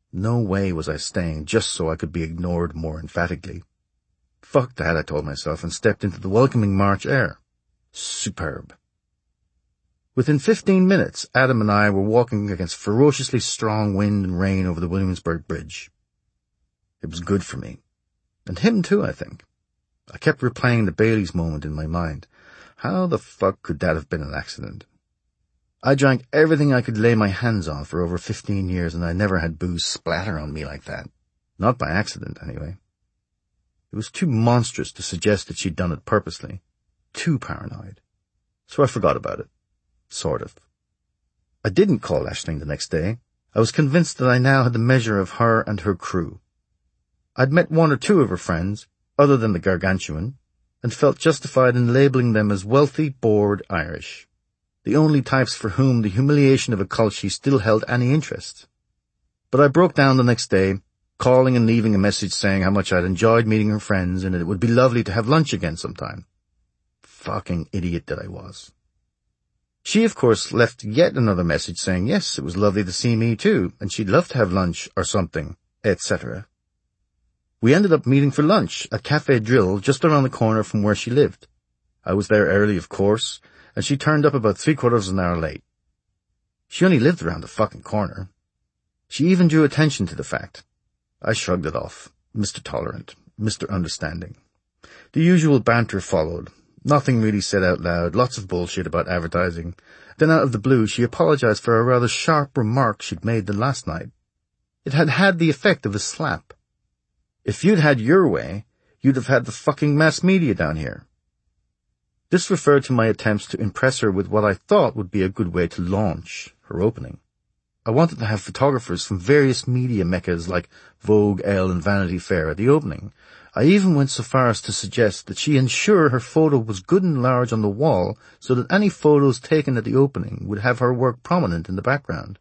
No way was I staying just so I could be ignored more emphatically. Fuck that, I told myself, and stepped into the welcoming March air. Superb. Within 15 minutes, Adam and I were walking against ferociously strong wind and rain over the Williamsburg Bridge. It was good for me. And him too, I think. I kept replaying the Bailey's moment in my mind. How the fuck could that have been an accident? I drank everything I could lay my hands on for over 15 years, and I never had booze splatter on me like that. Not by accident, anyway. It was too monstrous to suggest that she'd done it purposely. Too paranoid. So I forgot about it. Sort of. I didn't call Aisling the next day. I was convinced that I now had the measure of her and her crew. I'd met one or two of her friends, other than the gargantuan, and felt justified in labeling them as wealthy, bored Irish. The only types for whom the humiliation of a culture still held any interest. But I broke down the next day, calling and leaving a message saying how much I'd enjoyed meeting her friends and it would be lovely to have lunch again sometime. Fucking idiot that I was. She, of course, left yet another message saying yes, it was lovely to see me too, and she'd love to have lunch or something, etc. We ended up meeting for lunch at Café Drill just around the corner from where she lived. I was there early, of course, and she turned up about 3/4 of an hour late. She only lived around the fucking corner. She even drew attention to the fact. I shrugged it off. Mr. Tolerant, Mr. Understanding. The usual banter followed. Nothing really said out loud, lots of bullshit about advertising. Then out of the blue she apologized for a rather sharp remark she'd made the last night. It had had the effect of a slap. If you'd had your way, you'd have had the fucking mass media down here. This referred to my attempts to impress her with what I thought would be a good way to launch her opening. I wanted to have photographers from various media meccas like Vogue, Elle, and Vanity Fair at the opening. I even went so far as to suggest that she ensure her photo was good and large on the wall so that any photos taken at the opening would have her work prominent in the background.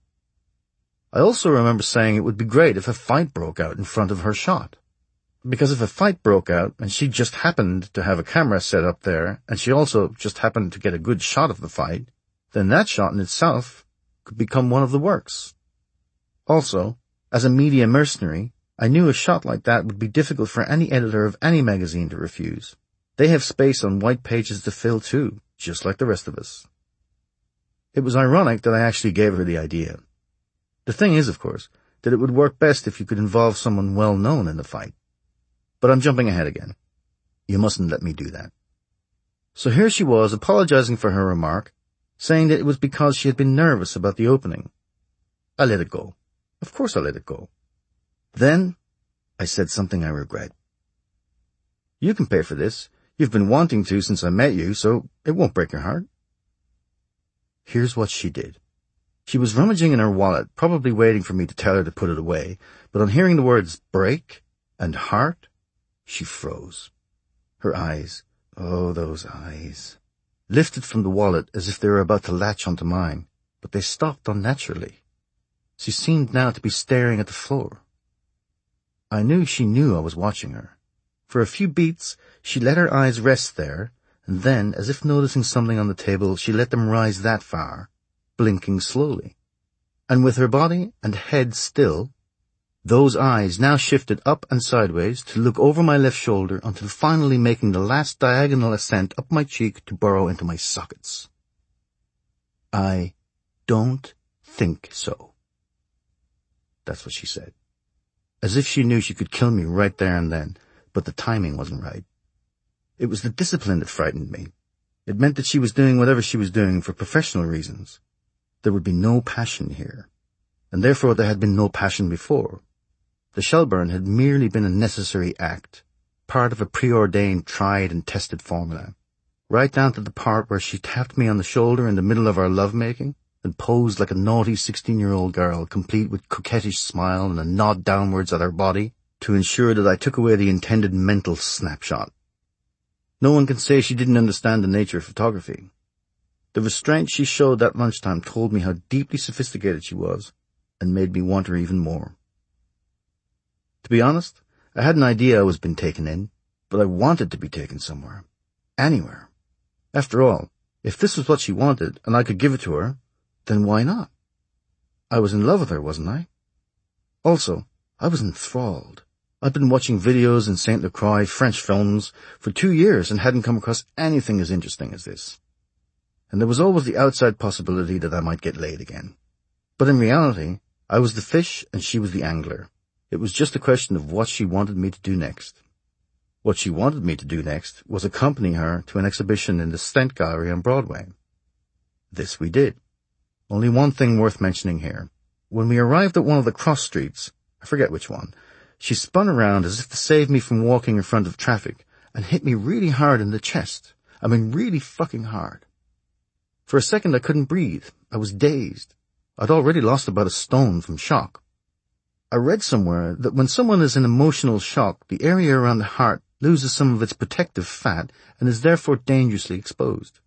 I also remember saying it would be great if a fight broke out in front of her shot. Because if a fight broke out and she just happened to have a camera set up there and she also just happened to get a good shot of the fight, then that shot in itself could become one of the works. Also, as a media mercenary, I knew a shot like that would be difficult for any editor of any magazine to refuse. They have space on white pages to fill too, just like the rest of us. It was ironic that I actually gave her the idea. The thing is, of course, that it would work best if you could involve someone well known in the fight. But I'm jumping ahead again. You mustn't let me do that. So here she was apologizing for her remark, saying that it was because she had been nervous about the opening. I let it go. Of course I let it go. Then I said something I regret. You can pay for this. You've been wanting to since I met you, so it won't break your heart. Here's what she did. She was rummaging in her wallet, probably waiting for me to tell her to put it away, but on hearing the words break and heart, she froze. Her eyes, oh, those eyes, lifted from the wallet as if they were about to latch onto mine, but they stopped unnaturally. She seemed now to be staring at the floor. I knew she knew I was watching her. For a few beats, she let her eyes rest there, and then, as if noticing something on the table, she let them rise that far, blinking slowly. And with her body and head still, those eyes now shifted up and sideways to look over my left shoulder until finally making the last diagonal ascent up my cheek to burrow into my sockets. I don't think so. That's what she said. As if she knew she could kill me right there and then, but the timing wasn't right. It was the discipline that frightened me. It meant that she was doing whatever she was doing for professional reasons. There would be no passion here, and therefore there had been no passion before. The Shelburne had merely been a necessary act, part of a preordained, tried and tested formula, right down to the part where she tapped me on the shoulder in the middle of our lovemaking and posed like a naughty 16-year-old girl, complete with coquettish smile and a nod downwards at her body to ensure that I took away the intended mental snapshot. No one can say she didn't understand the nature of photography. The restraint she showed that lunchtime told me how deeply sophisticated she was and made me want her even more. To be honest, I had an idea I was being taken in, but I wanted to be taken somewhere. Anywhere. After all, if this was what she wanted and I could give it to her, then why not? I was in love with her, wasn't I? Also, I was enthralled. I'd been watching videos in St. Lacroix, French films, for 2 years and hadn't come across anything as interesting as this. And there was always the outside possibility that I might get laid again. But in reality, I was the fish and she was the angler. It was just a question of what she wanted me to do next. What she wanted me to do next was accompany her to an exhibition in the Stent Gallery on Broadway. This we did. Only one thing worth mentioning here. When we arrived at one of the cross streets, I forget which one, she spun around as if to save me from walking in front of traffic and hit me really hard in the chest. I mean really fucking hard. For a second I couldn't breathe. I was dazed. I'd already lost about a stone from shock. I read somewhere that when someone is in emotional shock, the area around the heart loses some of its protective fat and is therefore dangerously exposed.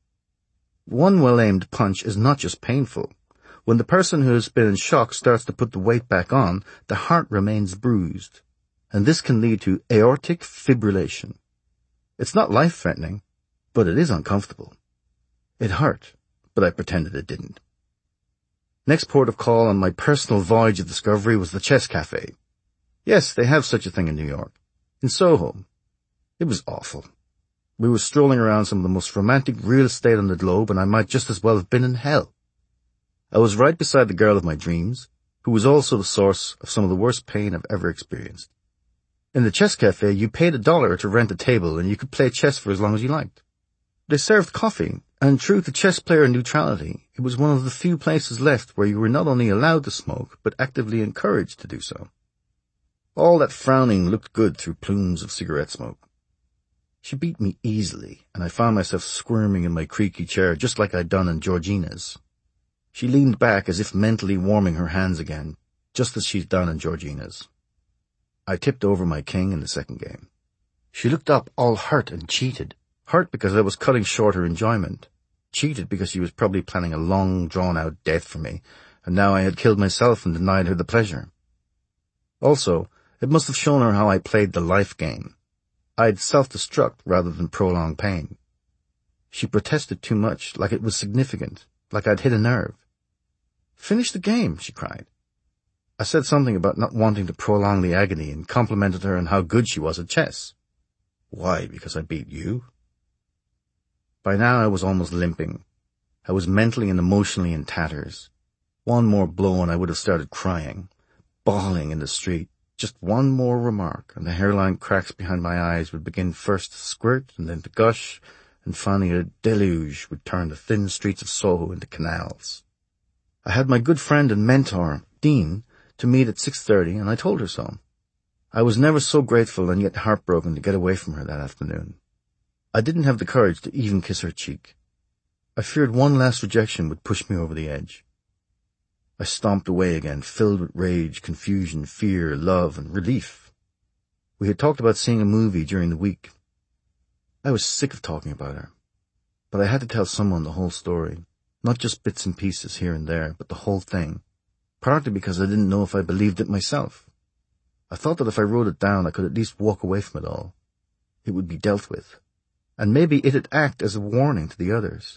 One well-aimed punch is not just painful. When the person who has been in shock starts to put the weight back on, the heart remains bruised, and this can lead to aortic fibrillation. It's not life-threatening, but it is uncomfortable. It hurt, but I pretended it didn't. Next port of call on my personal voyage of discovery was the Chess Cafe. Yes, they have such a thing in New York. In Soho. It was awful. We were strolling around some of the most romantic real estate on the globe, and I might just as well have been in hell. I was right beside the girl of my dreams, who was also the source of some of the worst pain I've ever experienced. In the Chess Cafe, you paid $1 to rent a table, and you could play chess for as long as you liked. They served coffee, and true to chess player neutrality, it was one of the few places left where you were not only allowed to smoke, but actively encouraged to do so. All that frowning looked good through plumes of cigarette smoke. She beat me easily, and I found myself squirming in my creaky chair just like I'd done in Georgina's. She leaned back as if mentally warming her hands again, just as she'd done in Georgina's. I tipped over my king in the second game. She looked up all hurt and cheated. Hurt because I was cutting short her enjoyment. Cheated because she was probably planning a long, drawn-out death for me, and now I had killed myself and denied her the pleasure. Also, it must have shown her how I played the life game. I'd self-destruct rather than prolong pain. She protested too much, like it was significant, like I'd hit a nerve. "Finish the game," she cried. I said something about not wanting to prolong the agony and complimented her on how good she was at chess. Why, because I beat you? By now I was almost limping. I was mentally and emotionally in tatters. One more blow and I would have started crying, bawling in the street. Just one more remark, and the hairline cracks behind my eyes would begin first to squirt and then to gush, and finally a deluge would turn the thin streets of Soho into canals. I had my good friend and mentor, Dean, to meet at 6:30, and I told her so. I was never so grateful and yet heartbroken to get away from her that afternoon. I didn't have the courage to even kiss her cheek. I feared one last rejection would push me over the edge. I stomped away again, filled with rage, confusion, fear, love, and relief. We had talked about seeing a movie during the week. I was sick of talking about her, but I had to tell someone the whole story, not just bits and pieces here and there, but the whole thing, partly because I didn't know if I believed it myself. I thought that if I wrote it down, I could at least walk away from it all. It would be dealt with, and maybe it'd act as a warning to the others.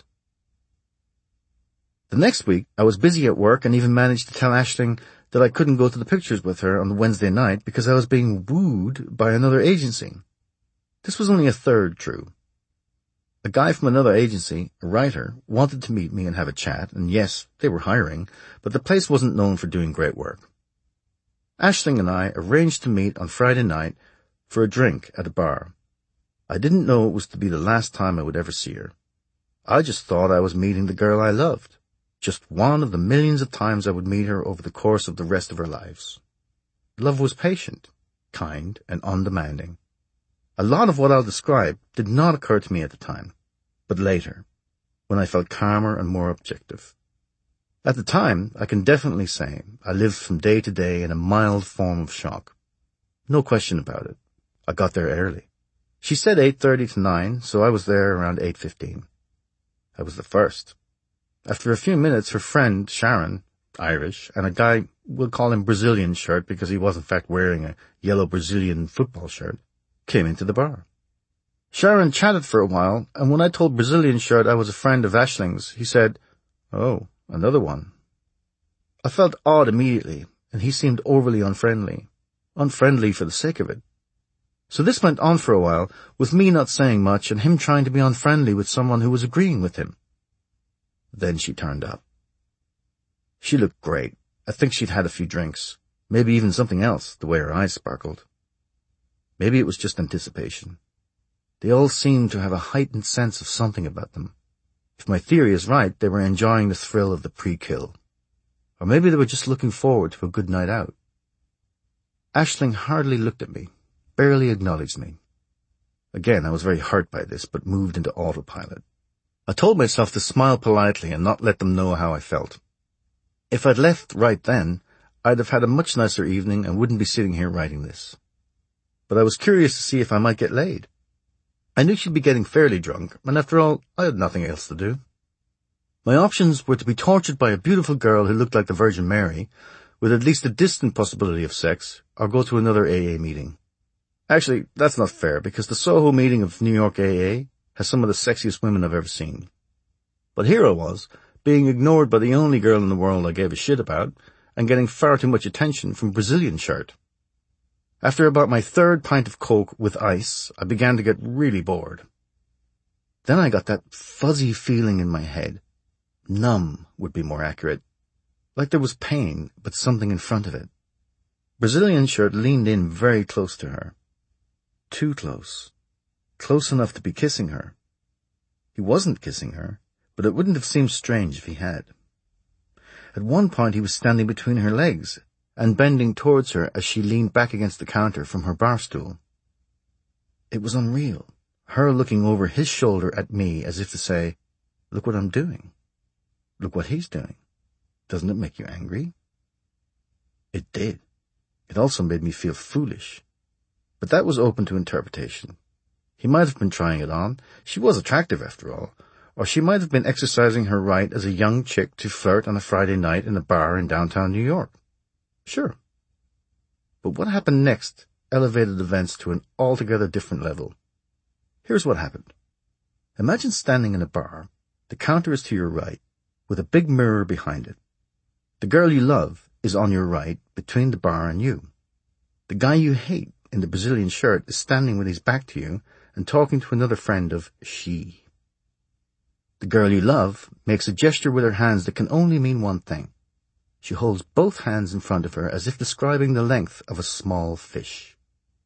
The next week, I was busy at work and even managed to tell Aisling that I couldn't go to the pictures with her on the Wednesday night because I was being wooed by another agency. This was only a third true. A guy from another agency, a writer, wanted to meet me and have a chat, and yes, they were hiring, but the place wasn't known for doing great work. Aisling and I arranged to meet on Friday night for a drink at a bar. I didn't know it was to be the last time I would ever see her. I just thought I was meeting the girl I loved. Just one of the millions of times I would meet her over the course of the rest of our lives. Love was patient, kind, and undemanding. A lot of what I'll describe did not occur to me at the time, but later, when I felt calmer and more objective. At the time, I can definitely say I lived from day to day in a mild form of shock. No question about it. I got there early. She said 8:30 to 9, so I was there around 8:15. I was the first. After a few minutes, her friend, Sharon, Irish, and a guy, we'll call him Brazilian shirt because he was in fact wearing a yellow Brazilian football shirt, came into the bar. Sharon chatted for a while, and when I told Brazilian shirt I was a friend of Aisling's, he said, "Oh, another one." I felt odd immediately. and he seemed overly unfriendly. Unfriendly for the sake of it. So this went on for a while, with me not saying much and him trying to be unfriendly with someone who was agreeing with him. Then she turned up. She looked great. I think she'd had a few drinks. Maybe even something else, the way her eyes sparkled. Maybe it was just anticipation. They all seemed to have a heightened sense of something about them. If my theory is right, they were enjoying the thrill of the pre-kill. Or maybe they were just looking forward to a good night out. Aisling hardly looked at me, barely acknowledged me. Again, I was very hurt by this, but moved into autopilot. I told myself to smile politely and not let them know how I felt. If I'd left right then, I'd have had a much nicer evening and wouldn't be sitting here writing this. But I was curious to see if I might get laid. I knew she'd be getting fairly drunk, and after all, I had nothing else to do. My options were to be tortured by a beautiful girl who looked like the Virgin Mary, with at least a distant possibility of sex, or go to another AA meeting. Actually, that's not fair, because the Soho meeting of New York AA has some of the sexiest women I've ever seen. But here I was, being ignored by the only girl in the world I gave a shit about, and getting far too much attention from Brazilian Shirt. After about my third pint of Coke with ice, I began to get really bored. Then I got that fuzzy feeling in my head. Numb would be more accurate. Like there was pain, but something in front of it. Brazilian Shirt leaned in very close to her. Too close. Close enough to be kissing her. He wasn't kissing her, but it wouldn't have seemed strange if he had. At one point he was standing between her legs and bending towards her as she leaned back against the counter from her bar stool. It was unreal, her looking over his shoulder at me as if to say, "Look what I'm doing. Look what he's doing. Doesn't it make you angry?" It did. It also made me feel foolish. But that was open to interpretation. He might have been trying it on. She was attractive after all. Or she might have been exercising her right as a young chick to flirt on a Friday night in a bar in downtown New York. Sure. But what happened next elevated events to an altogether different level. Here's what happened. Imagine standing in a bar. The counter is to your right, with a big mirror behind it. The girl you love is on your right, between the bar and you. The guy you hate in the Brazilian Shirt is standing with his back to you and talking to another friend of she. The girl you love makes a gesture with her hands that can only mean one thing. She holds both hands in front of her as if describing the length of a small fish.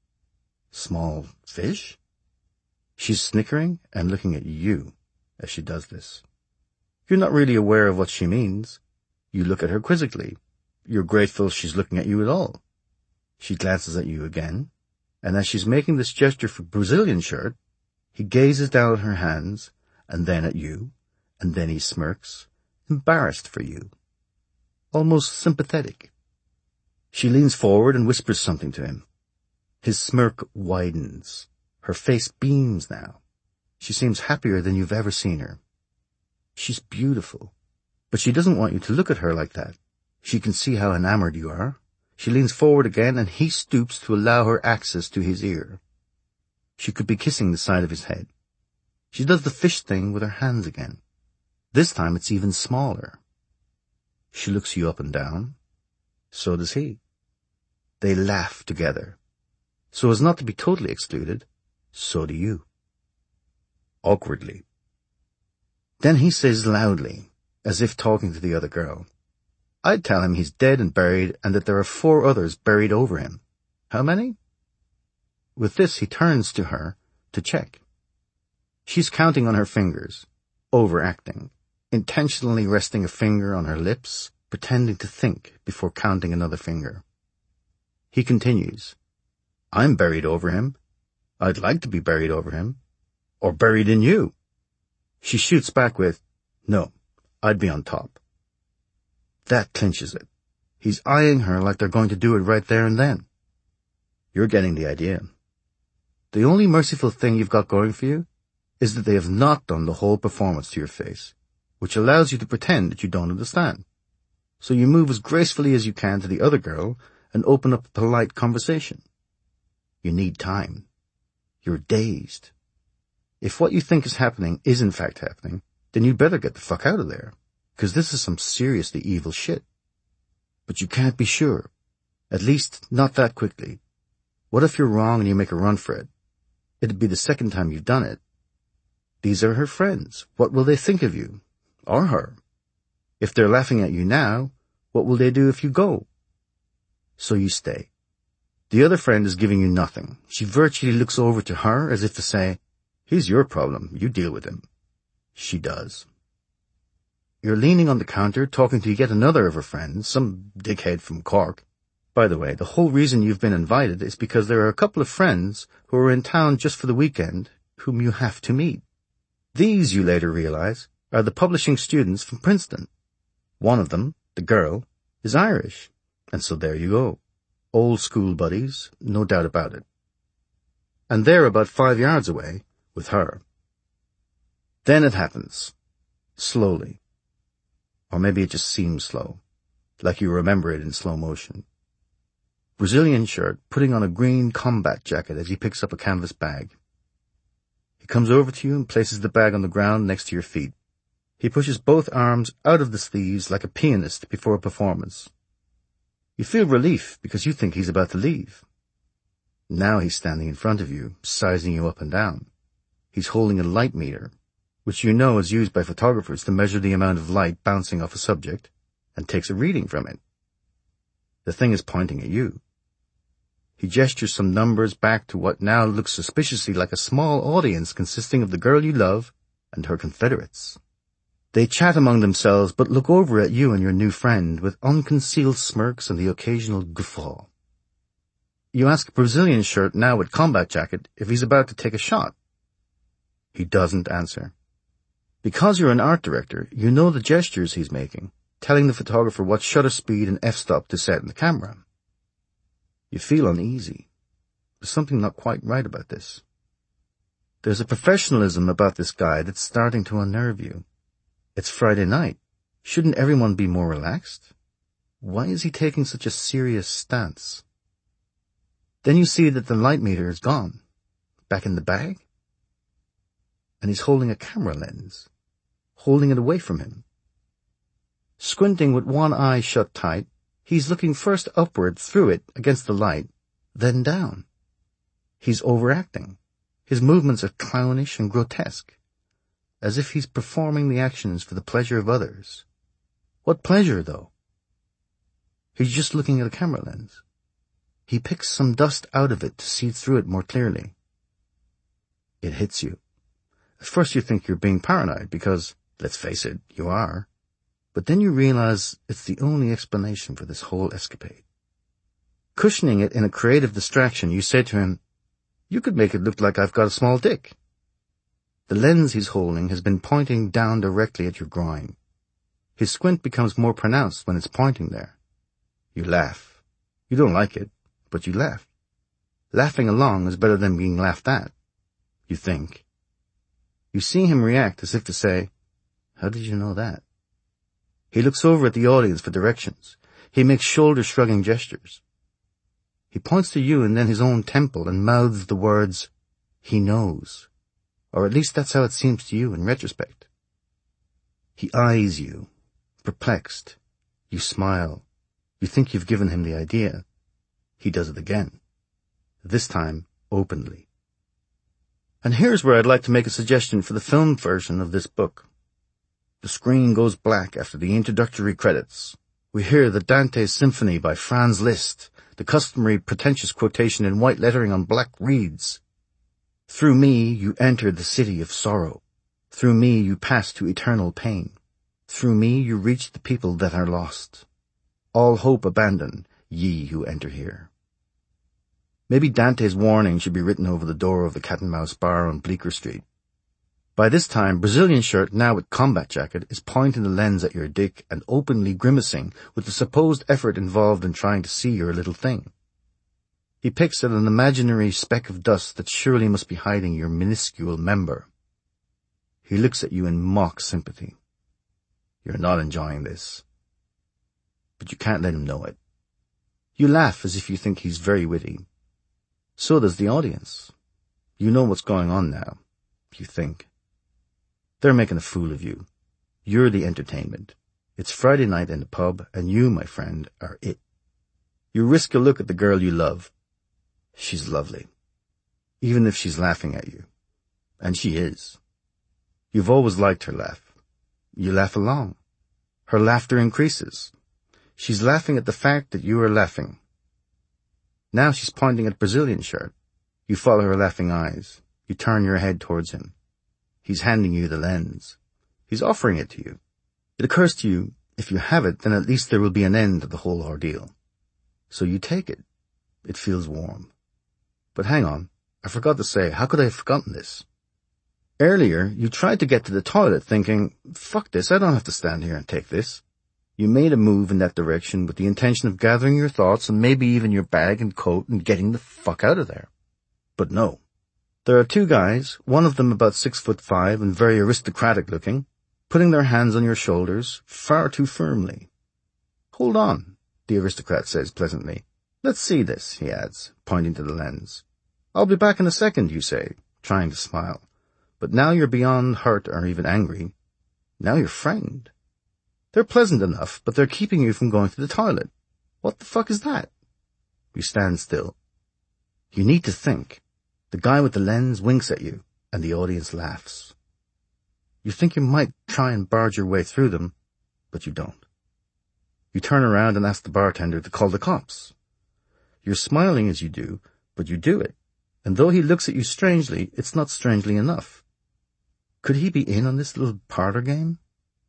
Small fish? She's snickering and looking at you as she does this. You're not really aware of what she means. You look at her quizzically. You're grateful she's looking at you at all. She glances at you again, and as she's making this gesture for Brazilian Shirt, he gazes down at her hands, and then at you, and then he smirks, embarrassed for you. Almost sympathetic. She leans forward and whispers something to him. His smirk widens. Her face beams now. She seems happier than you've ever seen her. She's beautiful, but she doesn't want you to look at her like that. She can see how enamored you are. She leans forward again, and he stoops to allow her access to his ear. She could be kissing the side of his head. She does the fish thing with her hands again. This time it's even smaller. She looks you up and down. So does he. They laugh together. So as not to be totally excluded, so do you. Awkwardly. Then he says loudly, as if talking to the other girl, "I'd tell him he's dead and buried and that there are 4 others buried over him. How many?" With this he turns to her to check. She's counting on her fingers, overacting, intentionally resting a finger on her lips, pretending to think before counting another finger. He continues, "I'm buried over him. I'd like to be buried over him. Or buried in you." She shoots back with, "No, I'd be on top." That clinches it. He's eyeing her like they're going to do it right there and then. You're getting the idea. The only merciful thing you've got going for you is that they have not done the whole performance to your face, which allows you to pretend that you don't understand. So you move as gracefully as you can to the other girl and open up a polite conversation. You need time. You're dazed. If what you think is happening is in fact happening, then you'd better get the fuck out of there, because this is some seriously evil shit. But you can't be sure, At least, not that quickly. What if you're wrong and you make a run for it? It'd be the second time you've done it. These are her friends. What will they think of you? Or her? If they're laughing at you now, what will they do if you go? So you stay. The other friend is giving you nothing. She virtually looks over to her as if to say, he's your problem, you deal with him. She does. You're leaning on the counter talking to yet another of her friends, some dickhead from Cork. By the way, the whole reason you've been invited is because there are a couple of friends who are in town just for the weekend whom you have to meet. These, you later realize, are the publishing students from Princeton. One of them, the girl, is Irish, and so there you go. Old school buddies, no doubt about it. And they're about 5 yards away with her. Then it happens. Slowly. Or maybe it just seems slow, like you remember it in slow motion. Brazilian shirt, putting on a green combat jacket as he picks up a canvas bag. He comes over to you and places the bag on the ground next to your feet. He pushes both arms out of the sleeves like a pianist before a performance. You feel relief because you think he's about to leave. Now he's standing in front of you, sizing you up and down. He's holding a light meter, which you know is used by photographers to measure the amount of light bouncing off a subject, and takes a reading from it. The thing is pointing at you. He gestures some numbers back to what now looks suspiciously like a small audience consisting of the girl you love and her confederates. They chat among themselves but look over at you and your new friend with unconcealed smirks and the occasional guffaw. You ask Brazilian shirt now with combat jacket if he's about to take a shot. He doesn't answer. Because you're an art director, you know the gestures he's making, telling the photographer what shutter speed and f-stop to set in the camera. You feel uneasy. There's something not quite right about this. There's a professionalism about this guy that's starting to unnerve you. It's Friday night. Shouldn't everyone be more relaxed? Why is he taking such a serious stance? Then you see that the light meter is gone. Back in the bag? And he's holding a camera lens. Holding it away from him. Squinting with one eye shut tight, he's looking first upward through it against the light, then down. He's overacting. His movements are clownish and grotesque, as if he's performing the actions for the pleasure of others. What pleasure, though? He's just looking at a camera lens. He picks some dust out of it to see through it more clearly. It hits you. At first you think you're being paranoid because, let's face it, you are. But then you realize it's the only explanation for this whole escapade. Cushioning it in a creative distraction, you say to him, "You could make it look like I've got a small dick." The lens he's holding has been pointing down directly at your groin. His squint becomes more pronounced when it's pointing there. You laugh. You don't like it, but you laugh. Laughing along is better than being laughed at, you think. You see him react as if to say, "How did you know that?" He looks over at the audience for directions. He makes shoulder-shrugging gestures. He points to you and then his own temple and mouths the words, "He knows." Or at least that's how it seems to you in retrospect. He eyes you, perplexed. You smile. You think you've given him the idea. He does it again. This time, openly. And here's where I'd like to make a suggestion for the film version of this book. The screen goes black after the introductory credits. We hear the Dante's Symphony by Franz Liszt, the customary pretentious quotation in white lettering on black reeds. "Through me you enter the city of sorrow. Through me you pass to eternal pain. Through me you reach the people that are lost. All hope abandon, ye who enter here." Maybe Dante's warning should be written over the door of the Cat and Mouse bar on Bleecker Street. By this time, Brazilian shirt, now with combat jacket, is pointing the lens at your dick and openly grimacing with the supposed effort involved in trying to see your little thing. He picks at an imaginary speck of dust that surely must be hiding your minuscule member. He looks at you in mock sympathy. You're not enjoying this. But you can't let him know it. You laugh as if you think he's very witty. So does the audience. You know what's going on now, you think. They're making a fool of you. You're the entertainment. It's Friday night in the pub, and you, my friend, are it. You risk a look at the girl you love. She's lovely. Even if she's laughing at you. And she is. You've always liked her laugh. You laugh along. Her laughter increases. She's laughing at the fact that you are laughing. Now she's pointing at Brazilian shirt. You follow her laughing eyes. You turn your head towards him. He's handing you the lens. He's offering it to you. It occurs to you, if you have it, then at least there will be an end to the whole ordeal. So you take it. It feels warm. But hang on, I forgot to say, how could I have forgotten this? Earlier, you tried to get to the toilet thinking, fuck this, I don't have to stand here and take this. You made a move in that direction with the intention of gathering your thoughts and maybe even your bag and coat and getting the fuck out of there. But no. There are two guys, one of them about 6'5" and very aristocratic looking, putting their hands on your shoulders far too firmly. Hold on, the aristocrat says pleasantly. Let's see this, he adds, pointing to the lens. I'll be back in a second, you say, trying to smile. But now you're beyond hurt or even angry. Now you're frightened. They're pleasant enough, but they're keeping you from going to the toilet. What the fuck is that? You stand still. You need to think. The guy with the lens winks at you, and the audience laughs. You think you might try and barge your way through them, but you don't. You turn around and ask the bartender to call the cops. You're smiling as you do, but you do it, and though he looks at you strangely, it's not strangely enough. Could he be in on this little parlor game?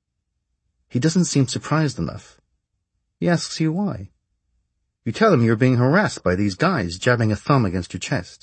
He doesn't seem surprised enough. He asks you why. You tell him you're being harassed by these guys jabbing a thumb against your chest.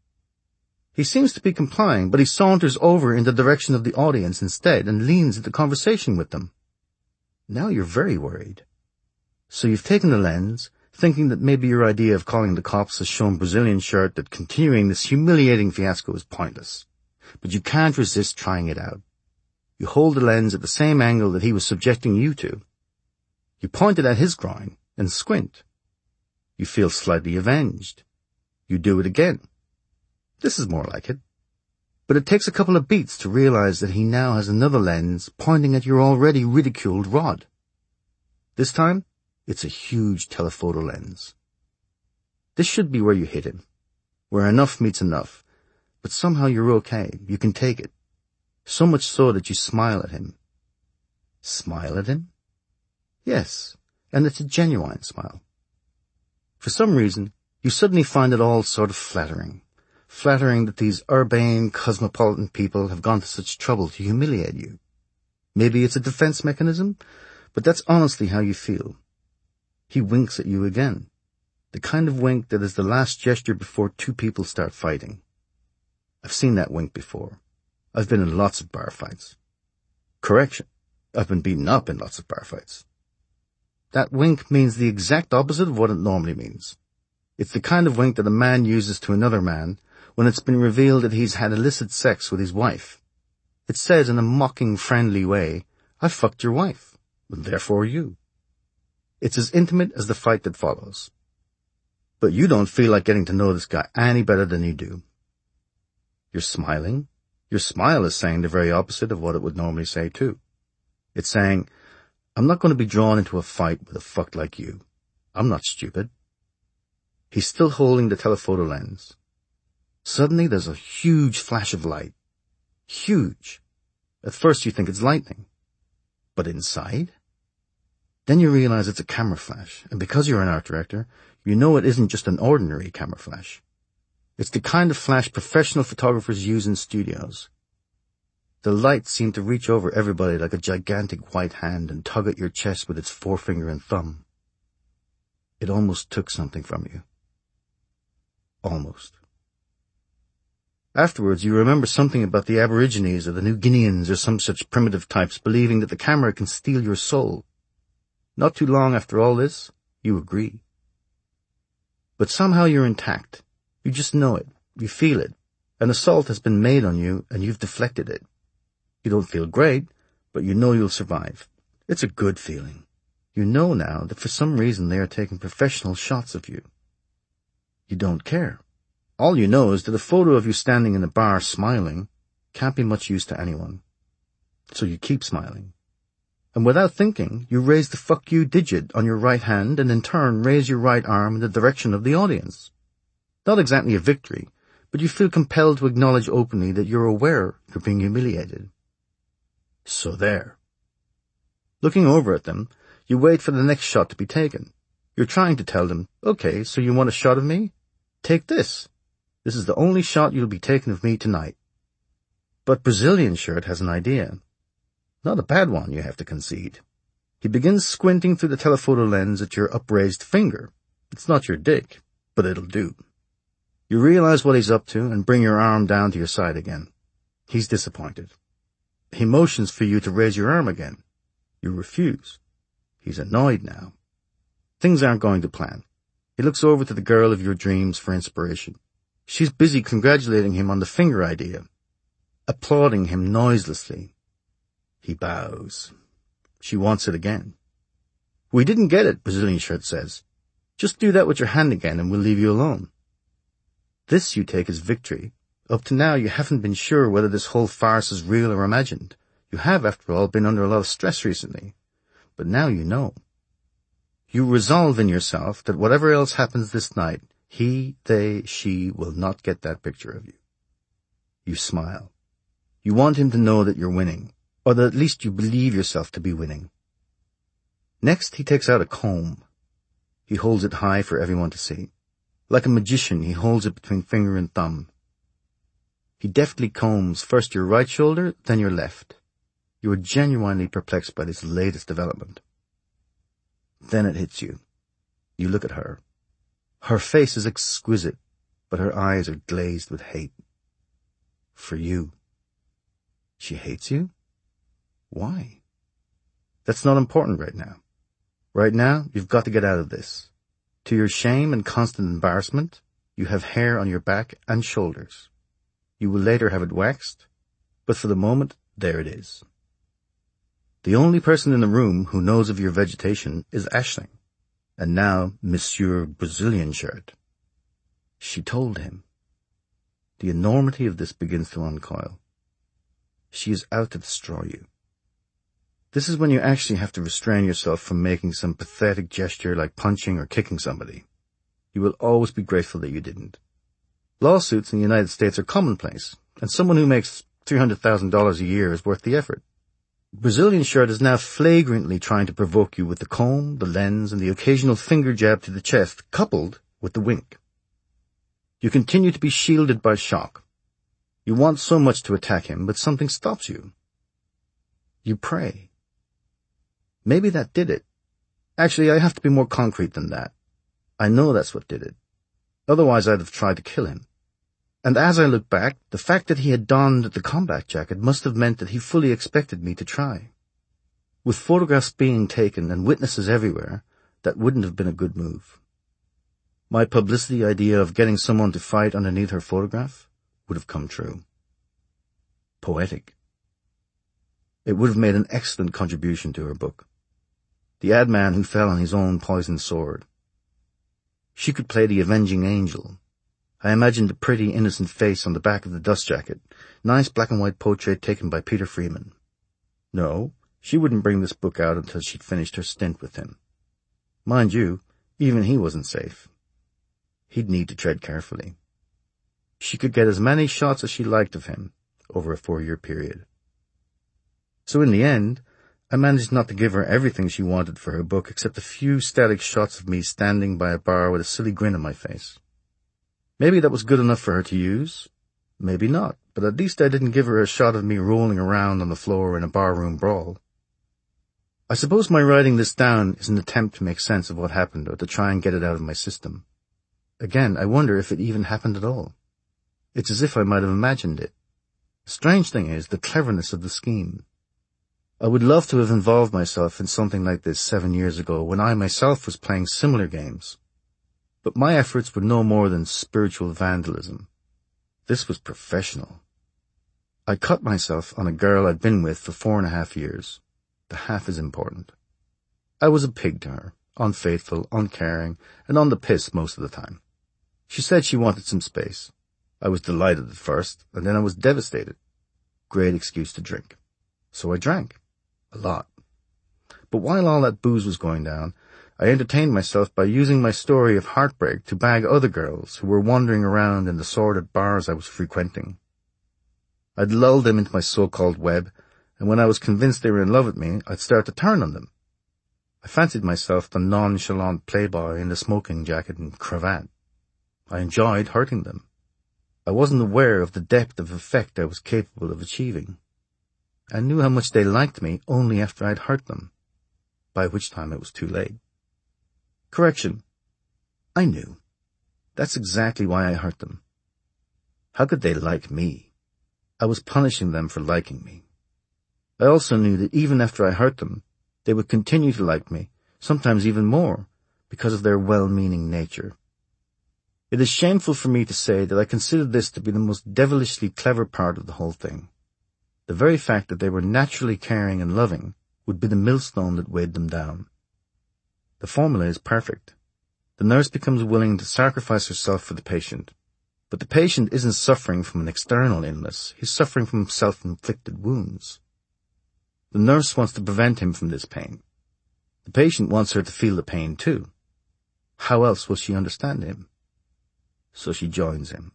He seems to be complying, but he saunters over in the direction of the audience instead and leans into conversation with them. Now you're very worried. So you've taken the lens, thinking that maybe your idea of calling the cops has shown Brazilian shirt that continuing this humiliating fiasco is pointless. But you can't resist trying it out. You hold the lens at the same angle that he was subjecting you to. You point it at his groin and squint. You feel slightly avenged. You do it again. This is more like it. But it takes a couple of beats to realize that he now has another lens pointing at your already ridiculed rod. This time, it's a huge telephoto lens. This should be where you hit him, where enough meets enough, but somehow you're okay, you can take it. So much so that you smile at him. Smile at him? Yes, and it's a genuine smile. For some reason, you suddenly find it all sort of flattering. Flattering that these urbane, cosmopolitan people have gone to such trouble to humiliate you. Maybe it's a defense mechanism, but that's honestly how you feel. He winks at you again. The kind of wink that is the last gesture before two people start fighting. I've seen that wink before. I've been in lots of bar fights. Correction, I've been beaten up in lots of bar fights. That wink means the exact opposite of what it normally means. It's the kind of wink that a man uses to another man when it's been revealed that he's had illicit sex with his wife. It says in a mocking, friendly way, I fucked your wife, and therefore you. It's as intimate as the fight that follows. But you don't feel like getting to know this guy any better than you do. You're smiling. Your smile is saying the very opposite of what it would normally say too. It's saying, I'm not going to be drawn into a fight with a fuck like you. I'm not stupid. He's still holding the telephoto lens. Suddenly there's a huge flash of light. Huge. At first you think it's lightning. But inside? Then you realize it's a camera flash, and because you're an art director, you know it isn't just an ordinary camera flash. It's the kind of flash professional photographers use in studios. The light seemed to reach over everybody like a gigantic white hand and tug at your chest with its forefinger and thumb. It almost took something from you. Almost. Afterwards, you remember something about the Aborigines or the New Guineans or some such primitive types believing that the camera can steal your soul. Not too long after all this, you agree. But somehow you're intact. You just know it. You feel it. An assault has been made on you and you've deflected it. You don't feel great, but you know you'll survive. It's a good feeling. You know now that for some reason they are taking professional shots of you. You don't care. All you know is that a photo of you standing in a bar smiling can't be much use to anyone. So you keep smiling. And without thinking, you raise the fuck you digit on your right hand and in turn raise your right arm in the direction of the audience. Not exactly a victory, but you feel compelled to acknowledge openly that you're aware you're being humiliated. So there. Looking over at them, you wait for the next shot to be taken. You're trying to tell them, okay, so you want a shot of me? Take this. This is the only shot you'll be taking of me tonight. But Brazilian Shirt has an idea. Not a bad one, you have to concede. He begins squinting through the telephoto lens at your upraised finger. It's not your dick, but it'll do. You realize what he's up to and bring your arm down to your side again. He's disappointed. He motions for you to raise your arm again. You refuse. He's annoyed now. Things aren't going to plan. He looks over to the girl of your dreams for inspiration. She's busy congratulating him on the finger idea, applauding him noiselessly. He bows. She wants it again. We didn't get it, Brazilian Shirt says. Just do that with your hand again and we'll leave you alone. This you take as victory. Up to now you haven't been sure whether this whole farce is real or imagined. You have, after all, been under a lot of stress recently. But now you know. You resolve in yourself that whatever else happens this night, he, they, she will not get that picture of you. You smile. You want him to know that you're winning, or that at least you believe yourself to be winning. Next, he takes out a comb. He holds it high for everyone to see. Like a magician, he holds it between finger and thumb. He deftly combs first your right shoulder, then your left. You are genuinely perplexed by this latest development. Then it hits you. You look at her. Her face is exquisite, but her eyes are glazed with hate. For you. She hates you? Why? That's not important right now. Right now, you've got to get out of this. To your shame and constant embarrassment, you have hair on your back and shoulders. You will later have it waxed, but for the moment, there it is. The only person in the room who knows of your vegetation is Aisling, and now Monsieur Brazilian Shirt. She told him. The enormity of this begins to uncoil. She is out to destroy you. This is when you actually have to restrain yourself from making some pathetic gesture like punching or kicking somebody. You will always be grateful that you didn't. Lawsuits in the United States are commonplace, and someone who makes $300,000 a year is worth the effort. Brazilian Shirt is now flagrantly trying to provoke you with the comb, the lens, and the occasional finger jab to the chest, coupled with the wink. You continue to be shielded by shock. You want so much to attack him, but something stops you. You pray. Maybe that did it. Actually, I have to be more concrete than that. I know that's what did it. Otherwise, I'd have tried to kill him. And as I look back, the fact that he had donned the combat jacket must have meant that he fully expected me to try. With photographs being taken and witnesses everywhere, that wouldn't have been a good move. My publicity idea of getting someone to fight underneath her photograph would have come true. Poetic. It would have made an excellent contribution to her book. The ad man who fell on his own poisoned sword. She could play the avenging angel. I imagined a pretty, innocent face on the back of the dust jacket, nice black and white portrait taken by Peter Freeman. No, she wouldn't bring this book out until she'd finished her stint with him. Mind you, even he wasn't safe. He'd need to tread carefully. She could get as many shots as she liked of him over a 4-year period. So in the end, I managed not to give her everything she wanted for her book except a few static shots of me standing by a bar with a silly grin on my face. Maybe that was good enough for her to use. Maybe not, but at least I didn't give her a shot of me rolling around on the floor in a barroom brawl. I suppose my writing this down is an attempt to make sense of what happened or to try and get it out of my system. Again, I wonder if it even happened at all. It's as if I might have imagined it. The strange thing is the cleverness of the scheme. I would love to have involved myself in something like this 7 years ago when I myself was playing similar games. But my efforts were no more than spiritual vandalism. This was professional. I cut myself on a girl I'd been with for 4.5 years. The half is important. I was a pig to her, unfaithful, uncaring, and on the piss most of the time. She said she wanted some space. I was delighted at first, and then I was devastated. Great excuse to drink. So I drank. A lot. But while all that booze was going down, I entertained myself by using my story of heartbreak to bag other girls who were wandering around in the sordid bars I was frequenting. I'd lull them into my so-called web, and when I was convinced they were in love with me, I'd start to turn on them. I fancied myself the nonchalant playboy in the smoking jacket and cravat. I enjoyed hurting them. I wasn't aware of the depth of effect I was capable of achieving. I knew how much they liked me only after I'd hurt them, by which time it was too late. Correction. I knew. That's exactly why I hurt them. How could they like me? I was punishing them for liking me. I also knew that even after I hurt them, they would continue to like me, sometimes even more, because of their well-meaning nature. It is shameful for me to say that I considered this to be the most devilishly clever part of the whole thing. The very fact that they were naturally caring and loving would be the millstone that weighed them down. The formula is perfect. The nurse becomes willing to sacrifice herself for the patient. But the patient isn't suffering from an external illness. He's suffering from self-inflicted wounds. The nurse wants to prevent him from this pain. The patient wants her to feel the pain too. How else will she understand him? So she joins him.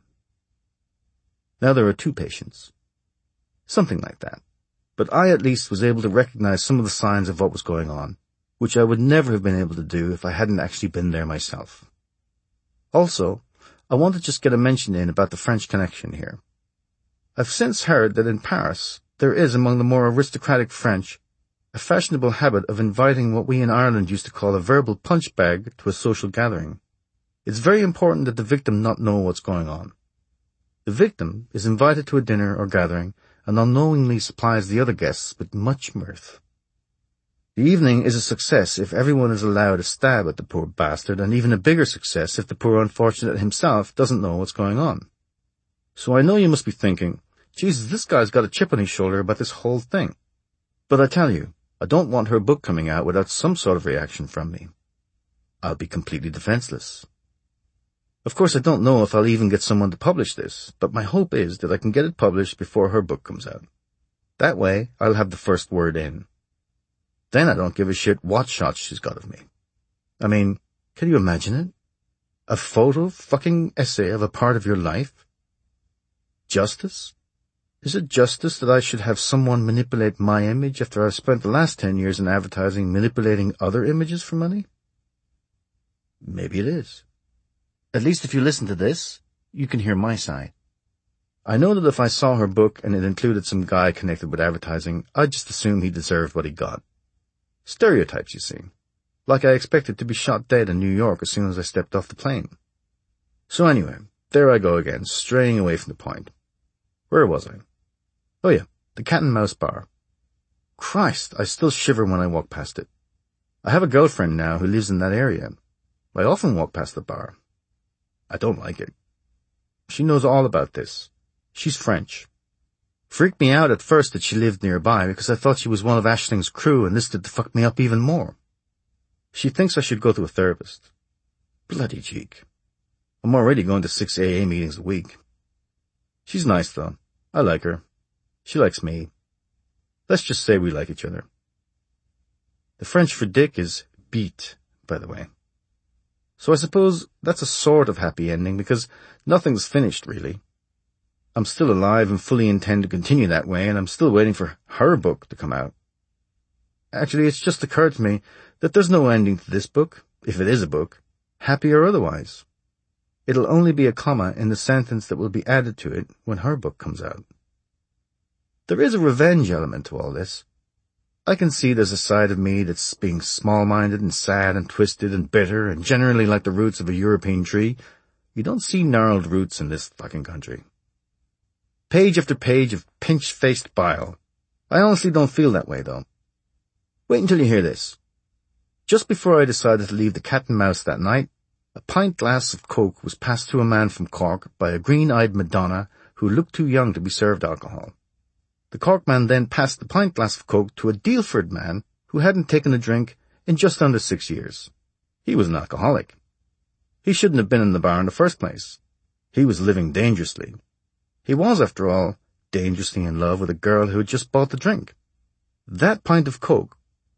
Now there are two patients. Something like that. But I at least was able to recognize some of the signs of what was going on, which I would never have been able to do if I hadn't actually been there myself. Also, I want to just get a mention in about the French connection here. I've since heard that in Paris, there is among the more aristocratic French a fashionable habit of inviting what we in Ireland used to call a verbal punch bag to a social gathering. It's very important that the victim not know what's going on. The victim is invited to a dinner or gathering and unknowingly supplies the other guests with much mirth. The evening is a success if everyone is allowed a stab at the poor bastard, and even a bigger success if the poor unfortunate himself doesn't know what's going on. So I know you must be thinking, Jesus, this guy's got a chip on his shoulder about this whole thing. But I tell you, I don't want her book coming out without some sort of reaction from me. I'll be completely defenseless. Of course, I don't know if I'll even get someone to publish this, but my hope is that I can get it published before her book comes out. That way, I'll have the first word in. Then I don't give a shit what shots she's got of me. I mean, can you imagine it? A photo fucking essay of a part of your life? Justice? Is it justice that I should have someone manipulate my image after I've spent the last 10 years in advertising manipulating other images for money? Maybe it is. At least if you listen to this, you can hear my side. I know that if I saw her book and it included some guy connected with advertising, I'd just assume he deserved what he got. Stereotypes, you see. Like I expected to be shot dead in New York as soon as I stepped off the plane. So anyway, there I go again, straying away from the point. Where was I? Oh yeah, the Cat and Mouse bar. Christ, I still shiver when I walk past it. I have a girlfriend now who lives in that area. I often walk past the bar. I don't like it. She knows all about this. She's French. Freaked me out at first that she lived nearby because I thought she was one of Aisling's crew and this did to fuck me up even more. She thinks I should go to a therapist. Bloody cheek. I'm already going to 6 AA meetings a week. She's nice though. I like her. She likes me. Let's just say we like each other. The French for dick is beat, by the way. So I suppose that's a sort of happy ending because nothing's finished really. I'm still alive and fully intend to continue that way, and I'm still waiting for her book to come out. Actually, it's just occurred to me that there's no ending to this book, if it is a book, happy or otherwise. It'll only be a comma in the sentence that will be added to it when her book comes out. There is a revenge element to all this. I can see there's a side of me that's being small-minded and sad and twisted and bitter and generally like the roots of a European tree. You don't see gnarled roots in this fucking country. Page after page of pinch-faced bile. I honestly don't feel that way, though. Wait until you hear this. Just before I decided to leave the Cat and Mouse that night, a pint glass of Coke was passed to a man from Cork by a green-eyed Madonna who looked too young to be served alcohol. The Cork man then passed the pint glass of Coke to a Dealford man who hadn't taken a drink in just under 6 years. He was an alcoholic. He shouldn't have been in the bar in the first place. He was living dangerously. He was, after all, dangerously in love with a girl who had just bought the drink. That pint of Coke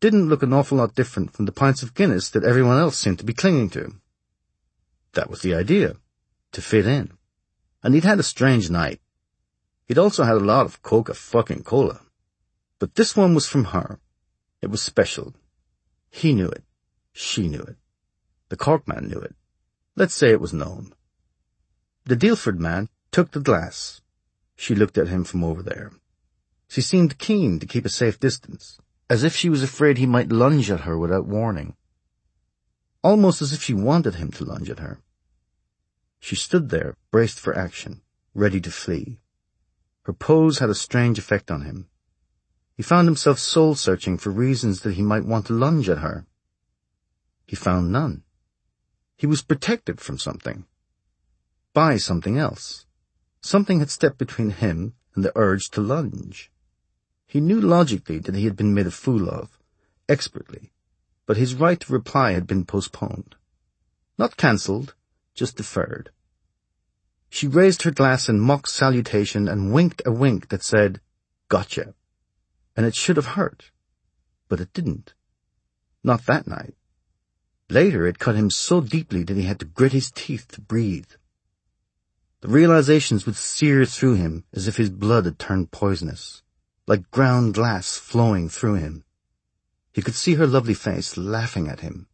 didn't look an awful lot different from the pints of Guinness that everyone else seemed to be clinging to. That was the idea, to fit in. And he'd had a strange night. He'd also had a lot of Coca-fucking-Cola. But this one was from her. It was special. He knew it. She knew it. The Cork man knew it. Let's say it was known. The Dealford man took the glass. She looked at him from over there. She seemed keen to keep a safe distance, as if she was afraid he might lunge at her without warning. Almost as if she wanted him to lunge at her. She stood there, braced for action, ready to flee. Her pose had a strange effect on him. He found himself soul-searching for reasons that he might want to lunge at her. He found none. He was protected from something. By something else. Something had stepped between him and the urge to lunge. He knew logically that he had been made a fool of, expertly, but his right to reply had been postponed. Not cancelled, just deferred. She raised her glass in mock salutation and winked a wink that said, "Gotcha." And it should have hurt. But it didn't. Not that night. Later it cut him so deeply that he had to grit his teeth to breathe. The realizations would sear through him as if his blood had turned poisonous, like ground glass flowing through him. He could see her lovely face laughing at him.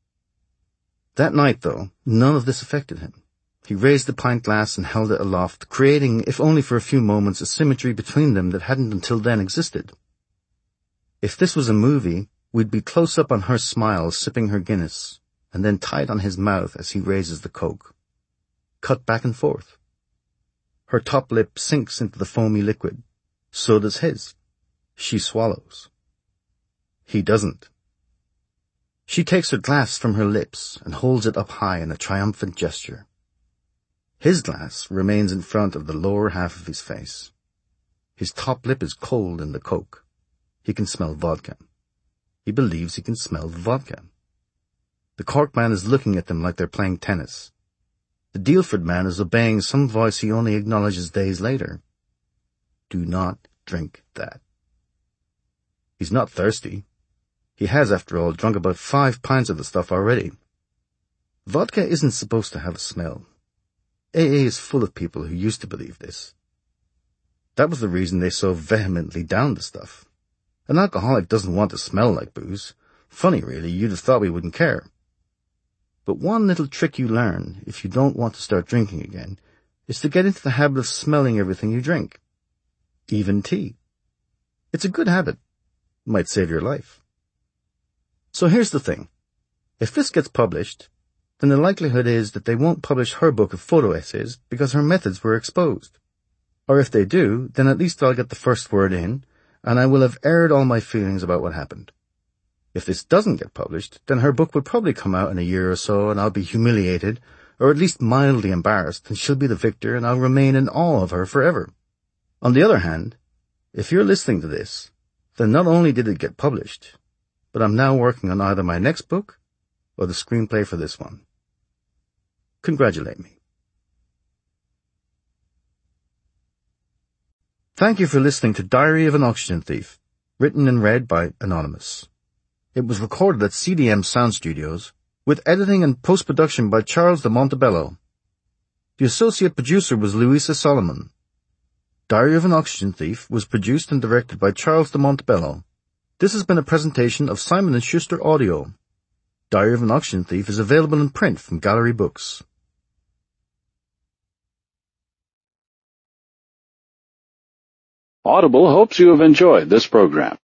That night, though, none of this affected him. He raised the pint glass and held it aloft, creating, if only for a few moments, a symmetry between them that hadn't until then existed. If this was a movie, we'd be close up on her smile, sipping her Guinness, and then tight on his mouth as he raises the Coke. Cut back and forth. Her top lip sinks into the foamy liquid. So does his. She swallows. He doesn't. She takes her glass from her lips and holds it up high in a triumphant gesture. His glass remains in front of the lower half of his face. His top lip is cold in the Coke. He can smell vodka. He believes he can smell vodka. The Cork man is looking at them like they're playing tennis. The Dealford man is obeying some voice he only acknowledges days later. Do not drink that. He's not thirsty. He has, after all, drunk about 5 pints of the stuff already. Vodka isn't supposed to have a smell. AA is full of people who used to believe this. That was the reason they so vehemently downed the stuff. An alcoholic doesn't want to smell like booze. Funny, really, you'd have thought we wouldn't care. But one little trick you learn, if you don't want to start drinking again, is to get into the habit of smelling everything you drink. Even tea. It's a good habit. Might save your life. So here's the thing. If this gets published, then the likelihood is that they won't publish her book of photo essays because her methods were exposed. Or if they do, then at least I'll get the first word in, and I will have aired all my feelings about what happened. If this doesn't get published, then her book will probably come out in a year or so, and I'll be humiliated, or at least mildly embarrassed, and she'll be the victor, and I'll remain in awe of her forever. On the other hand, if you're listening to this, then not only did it get published, but I'm now working on either my next book or the screenplay for this one. Congratulate me. Thank you for listening to Diary of an Oxygen Thief, written and read by Anonymous. It was recorded at CDM Sound Studios, with editing and post-production by Charles de Montebello. The associate producer was Louisa Solomon. Diary of an Oxygen Thief was produced and directed by Charles de Montebello. This has been a presentation of Simon & Schuster Audio. Diary of an Oxygen Thief is available in print from Gallery Books. Audible hopes you have enjoyed this program.